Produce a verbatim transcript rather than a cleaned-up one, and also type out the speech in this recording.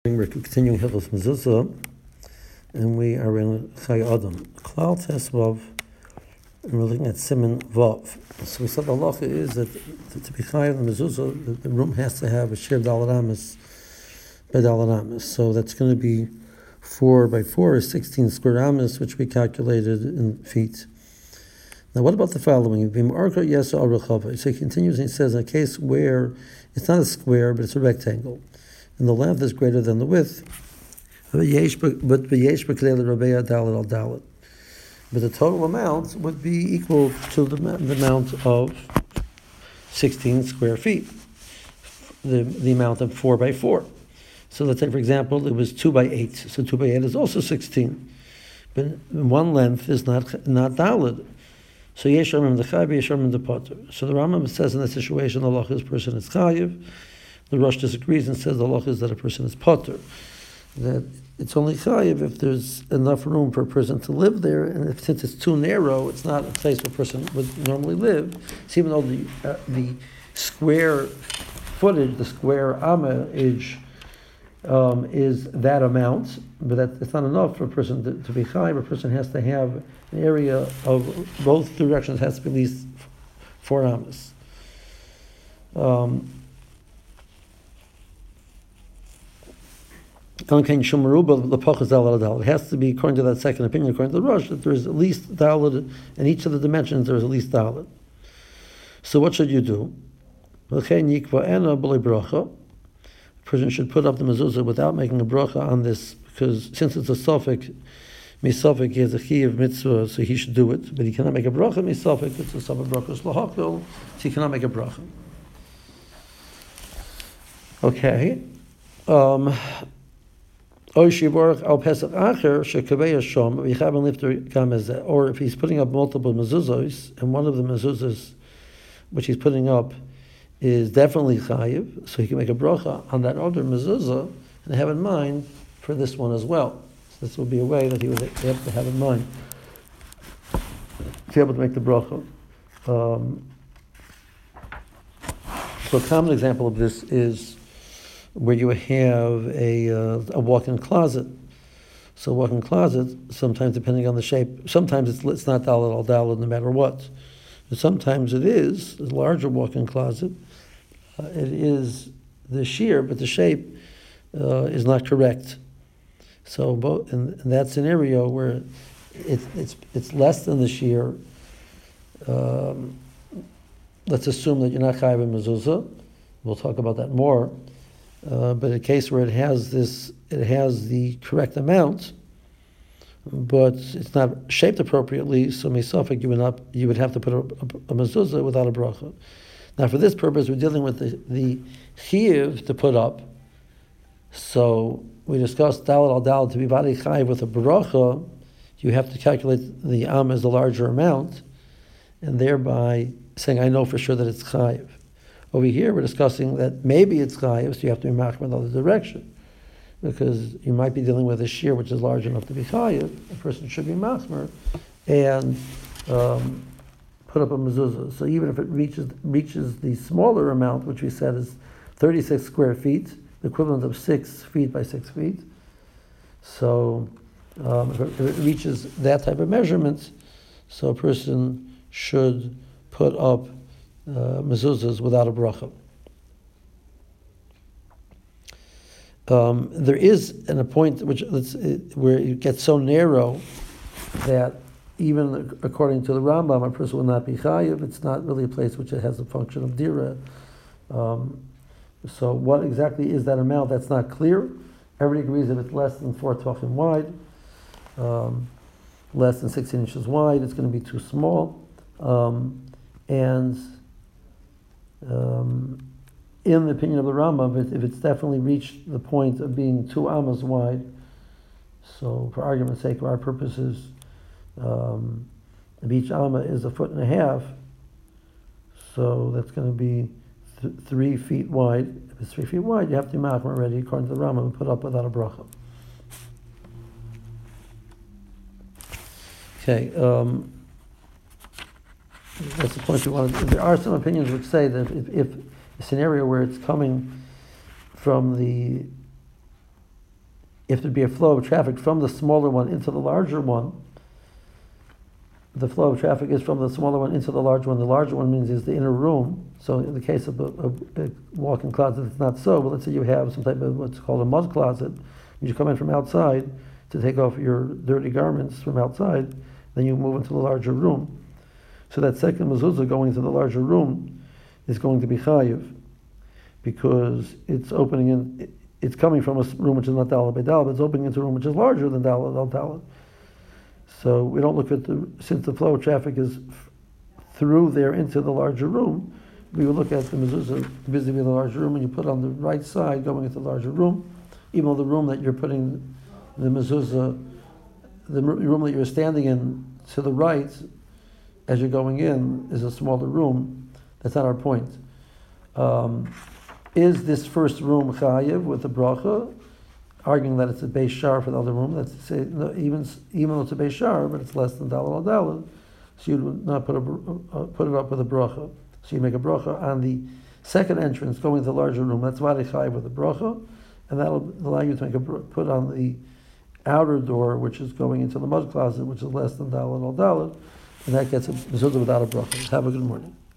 We're continuing Hilchos Mezuzah, and we are in Chai Adam. Klal Tesvav, and we're looking at Siman Vav. So we said the halacha is that to, to be Chai on the Mezuzah, the, the room has to have a shir dalaramis by dalaramis. So that's going to be four by four is sixteen square amis, which we calculated in feet. Now, what about the following? So he continues and he says, in a case where it's not a square, but it's a rectangle, and the length is greater than the width, but the total amount would be equal to the, the amount of sixteen square feet, the, the amount of four by four. So let's say, for example, it was two by eight. So two by eight is also sixteen. But one length is not not daled. So yesh Rambam the chayiv, yesh Rambam the potter. So the Rambam says in that situation, the halacha is person is chayiv. The Rosh disagrees and says the halacha is that a person is potter. That it's only chayiv if there's enough room for a person to live there, and if, since it's too narrow, it's not a place where a person would normally live. So even though the uh, the square footage, the square amage, um, is that amount, but that it's not enough for a person to, to be chayiv. A person has to have an area of both directions has to be at least four amas. Um, It has to be, according to that second opinion, according to the Rosh, that there is at least daled in each of the dimensions. There is at least daled. So what should you do? A person should put up the mezuzah without making a bracha on this, because since it's a suffix, misafik, he has a chi of mitzvah, so he should do it. But he cannot make a bracha misafik. It's a suffix bracha slahakil, so he cannot make a bracha. Okay. Um, Or if he's putting up multiple mezuzos, and one of the mezuzos which he's putting up is definitely chayiv, so he can make a bracha on that other mezuzah and have in mind for this one as well. So this will be a way that he would have to have in mind to be able to make the bracha. Um, so a common example of this is where you have a uh, a walk-in closet. So a walk-in closet, sometimes depending on the shape, sometimes it's it's not daled al daled no matter what. But sometimes it is a larger walk-in closet. Uh, it is the shear, but the shape uh, is not correct. So both in, in that scenario where it's it's it's less than the shear, um, let's assume that you're not chayiv in mezuzah. We'll talk about that more. Uh, but in a case where it has this, it has the correct amount, but it's not shaped appropriately, so misafik, you would not, you would have to put a, a, a mezuzah without a bracha. Now, for this purpose, we're dealing with the the chiyuv to put up. So we discussed daled al daled to be vadi chayiv with a bracha. You have to calculate the am as the larger amount, and thereby saying, I know for sure that it's chayiv. Over here, we're discussing that maybe it's chayiv, so you have to be machmer in the other direction, because you might be dealing with a shear which is large enough to be chayiv. A person should be machmer and um, put up a mezuzah. So even if it reaches reaches the smaller amount, which we said is thirty-six square feet, the equivalent of six feet by six feet. So um, if, it, if it reaches that type of measurement, so a person should put up Uh, mezuzahs without a bracha. Um, there is an, a point which let's, it, where it gets so narrow that even according to the Rambam, a person will not be chayiv. It's not really a place which has a function of dira. Um, so what exactly is that amount? That's not clear. Everybody agrees that it's less than four tvachim wide, um, less than sixteen inches wide. It's going to be too small, um, and Um, in the opinion of the Rambam, if, if it's definitely reached the point of being two amas wide, so for argument's sake, for our purposes, um, if each amma is a foot and a half, so that's going to be th- three feet wide. If it's three feet wide, you have to be machmer already, according to the Rambam, and put up without a bracha. Okay. Um, That's the point you wanted. There are some opinions which say that if, if a scenario where it's coming from the if there'd be a flow of traffic from the smaller one into the larger one, the flow of traffic is from the smaller one into the larger one. The larger one means is the inner room. So in the case of a, a, a walk-in closet, it's not so. But let's say you have some type of what's called a mud closet. You come in from outside to take off your dirty garments from outside, then you move into the larger room. So that second mezuzah going into the larger room is going to be chayiv, because it's opening in, it's coming from a room which is not daled by daled, but it's opening into a room which is larger than daled al daled. So we don't look at the, since the flow of traffic is f- through there into the larger room, we would look at the mezuzah vis-a-vis the larger room, and you put on the right side going into the larger room, even though the room that you're putting the mezuzah, the room that you're standing in to the right as you're going in is a smaller room. That's not our point. Um, is this first room chayiv with the bracha? Arguing that it's a beis shar for the other room. That's to say, no, even even though it's a beis shar, but it's less than daled al daled, so you would not put a uh, put it up with a bracha. So you make a bracha on the second entrance going to the larger room. That's why they chayiv with a bracha, and that'll allow you to make a put on the outer door, which is going into the mud closet, which is less than daled al daled, and that gets a mezuzah without a bracha. Have a good morning.